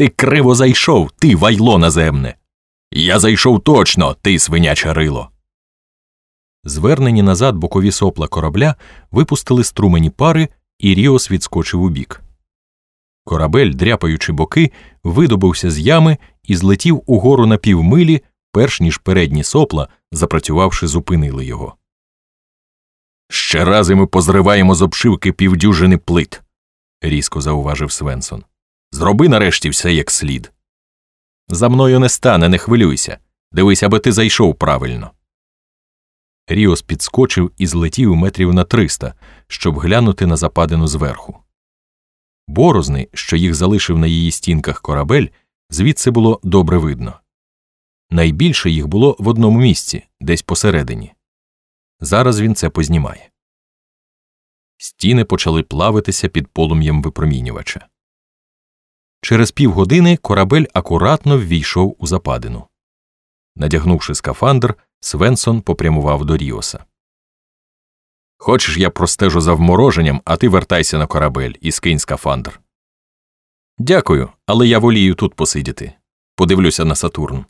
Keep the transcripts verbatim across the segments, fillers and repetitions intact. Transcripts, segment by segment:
Ти криво зайшов, ти вайло наземне! Я зайшов точно, ти свиняче рило!» Звернені назад бокові сопла корабля випустили струмені пари, і Ріос відскочив убік. Корабель, дряпаючи боки, видобувся з ями і злетів угору на півмилі, перш ніж передні сопла, запрацювавши, зупинили його. «Ще рази ми позриваємо з обшивки півдюжини плит», – різко зауважив Свенсон. «Зроби нарешті все як слід». «За мною не стане, не хвилюйся. Дивись, аби ти зайшов правильно». Ріос підскочив і злетів метрів на триста, щоб глянути на западину зверху. Борозни, що їх залишив на її стінках корабель, звідси було добре видно. Найбільше їх було в одному місці, десь посередині. Зараз він це познімає. Стіни почали плавитися під полум'ям випромінювача. Через півгодини корабель акуратно ввійшов у западину. Надягнувши скафандр, Свенсон попрямував до Ріоса. «Хочеш, я простежу за вмороженням, а ти вертайся на корабель і скинь скафандр». «Дякую, але я волію тут посидіти. Подивлюся на Сатурн».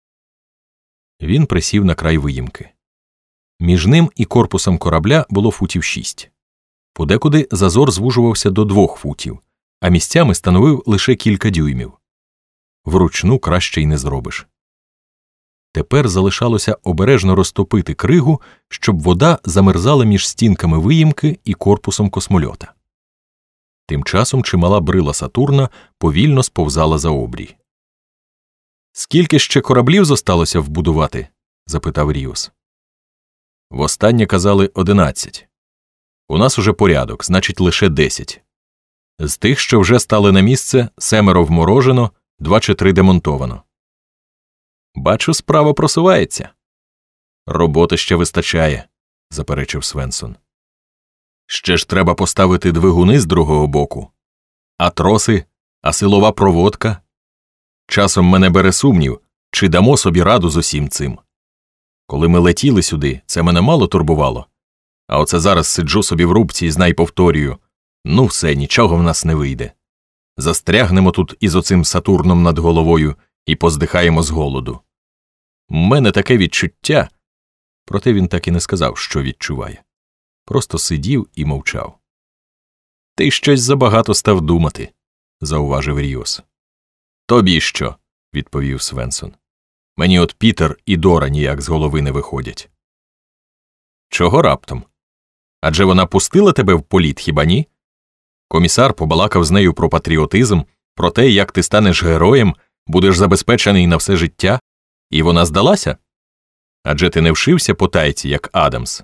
Він присів на край виїмки. Між ним і корпусом корабля було футів шість. Подекуди зазор звужувався до двох футів, а місцями становив лише кілька дюймів. Вручну краще й не зробиш. Тепер залишалося обережно розтопити кригу, щоб вода замерзала між стінками виїмки і корпусом космольота. Тим часом чимала брила Сатурна повільно сповзала за обрій. «Скільки ще кораблів зосталося вбудувати?» – запитав Ріос. «Востаннє казали одинадцять. У нас уже порядок, значить лише десять. З тих, що вже стали на місце, семеро вморожено, два чи три демонтовано». «Бачу, справа просувається». «Роботи ще вистачає», – заперечив Свенсон. «Ще ж треба поставити двигуни з другого боку. А троси, а силова проводка. Часом мене бере сумнів, чи дамо собі раду з усім цим. Коли ми летіли сюди, це мене мало турбувало. А оце зараз сиджу собі в рубці і знай повторюю. Ну все, нічого в нас не вийде. Застрягнемо тут із оцим Сатурном над головою і поздихаємо з голоду. У мене таке відчуття». Проте він так і не сказав, що відчуває. Просто сидів і мовчав. «Ти щось забагато став думати», – зауважив Ріос. «Тобі що?» – відповів Свенсон. «Мені от Пітер і Дора ніяк з голови не виходять». «Чого раптом? Адже вона пустила тебе в політ, хіба ні? Комісар побалакав з нею про патріотизм, про те, як ти станеш героєм, будеш забезпечений на все життя, і вона здалася? Адже ти не вшився по тайці, як Адамс».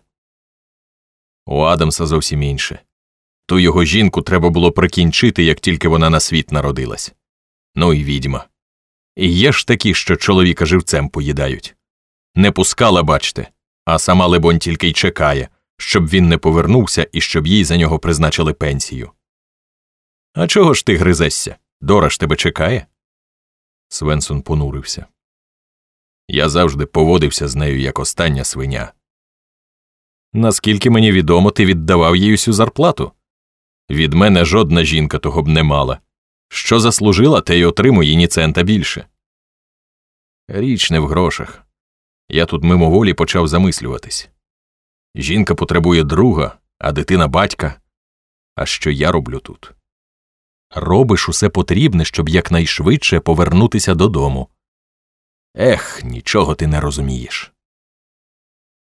«У Адамса зовсім інше. Ту його жінку треба було прикінчити, як тільки вона на світ народилась. Ну і відьма. І є ж такі, що чоловіка живцем поїдають. Не пускала, бачте, а сама, либонь, тільки й чекає, щоб він не повернувся і щоб їй за нього призначили пенсію». «А чого ж ти гризешся? Дора ж тебе чекає?» Свенсон понурився. «Я завжди поводився з нею, як остання свиня». «Наскільки мені відомо, ти віддавав їй усю зарплату. Від мене жодна жінка того б не мала. Що заслужила, те й отримує ні цента більше». «Річ не в грошах. Я тут мимоволі почав замислюватись. Жінка потребує друга, а дитина батька. А що я роблю тут?» «Робиш усе потрібне, щоб якнайшвидше повернутися додому». «Ех, нічого ти не розумієш».